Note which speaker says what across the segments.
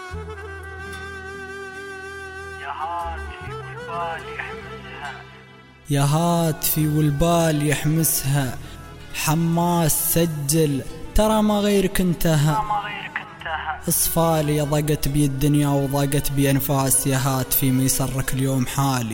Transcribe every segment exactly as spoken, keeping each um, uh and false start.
Speaker 1: يا هاتفي والبال يحمسها
Speaker 2: يا هاتفي والبال يحمسها، حماس سجل ترى ما غيرك انتهى، اصفالي ضاقت بي الدنيا وضاقت بي انفاس، يا هاتفي ما يسرك اليوم حالي.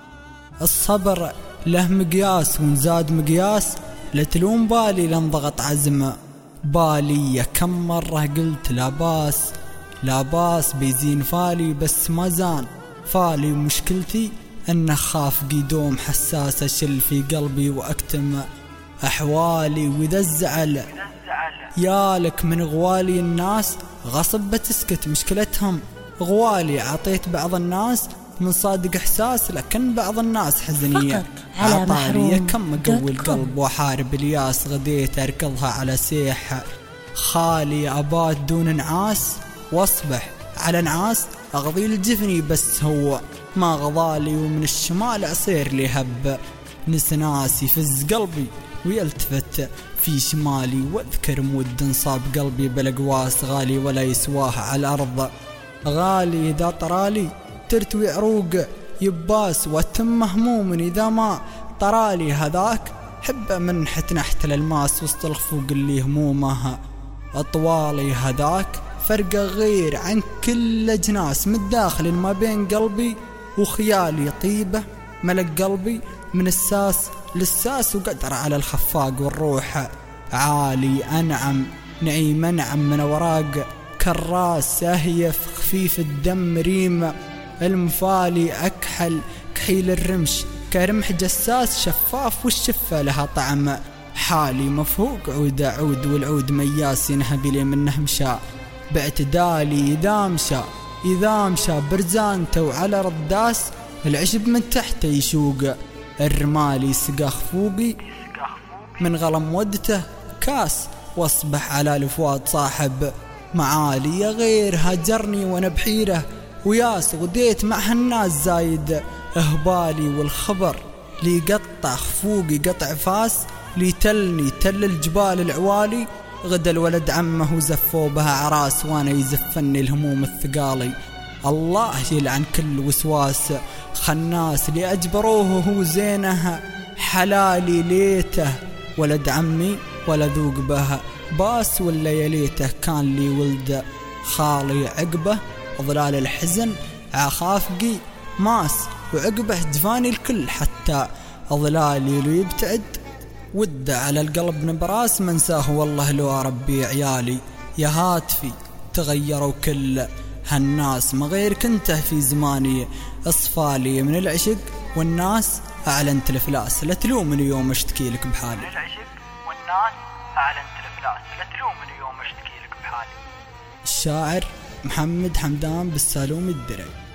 Speaker 2: الصبر له مقياس ونزاد مقياس، لا تلوم بالي لانضغط عزمه، بالي كم مرة قلت لا باس لا باس بيزين فالي، بس ما زان فالي. مشكلتي أن خاف قيدوم حساس أشل في قلبي وأكتم أحوالي، وإذا الزعل يالك من غوالي الناس غصب بتسكت، مشكلتهم غوالي. عطيت بعض الناس من صادق إحساس، لكن بعض الناس حزنية عطارية. كم قوي القلب وحارب الياس، غديت أركضها على سيح خالي أبات دون نعاس، واصبح على نعاس أغضي الجفني، بس هو ما غضالي. ومن الشمال أصير لي هب نسناس يفز قلبي ويلتفت في شمالي، واذكر مود انصاب قلبي بالقواس، غالي ولا يسواه على الأرض غالي. إذا طرالي ترتوي عروق يباس، واتم مهموم إذا ما طرالي هذاك، حبه من حت نحت للماس وسط الخفوق اللي همومها أطوالي. هذاك فرقه غير عن كل أجناس، متداخل ما بين قلبي وخيالي، طيبة ملك قلبي من الساس للساس، وقدر على الخفاق والروح عالي. أنعم نعيم أنعم من وراق كراس، أهيف خفيف الدم ريم المفالي، أكحل كحيل الرمش كرمح جساس، شفاف والشفة لها طعم حالي. مفهوق عود عود والعود مياس، ينهب لي منه مشاء باعتدالي. إذا مشى إذا مشى برزانته وعلى رداس، العشب من تحت يشوق الرمالي. سقى خفوقي من غلم ودته كاس، واصبح على الفؤاد صاحب معالي. يا غير هاجرني وانا بحيره وياس، غديت مع هالناس زايد اهبالي، والخبر لي قطع خفوقي قطع فاس، لي تلني تل الجبال العوالي. غدا الولد عمه وزفوا بها عراس، وانا يزفني الهموم الثقالي. الله يلعن كل وسواس خناس، لي اجبروه هو زينه حلالي. ليته ولد عمي ولا ذوق بها باس، ولا يليته كان لي ولد خالي. عقبه ظلال الحزن عخافقي ماس، وعقبه جفاني الكل حتى ظلالي. لو يبتعد ود على القلب نبراس، منساه والله لو ربي عيالي. يا هاتفي تغيروا كل هالناس، ما غيرك انت في زماني اصفالي. من العشق والناس اعلنت الافلاس، لا تلومني يوم اشتكي لك بحالي.
Speaker 1: من العشق والناس اعلنت الافلاس، لا تلومني يوم اشتكي لك بحالي.
Speaker 2: الشاعر محمد حمدان بالسالومي الدرعي.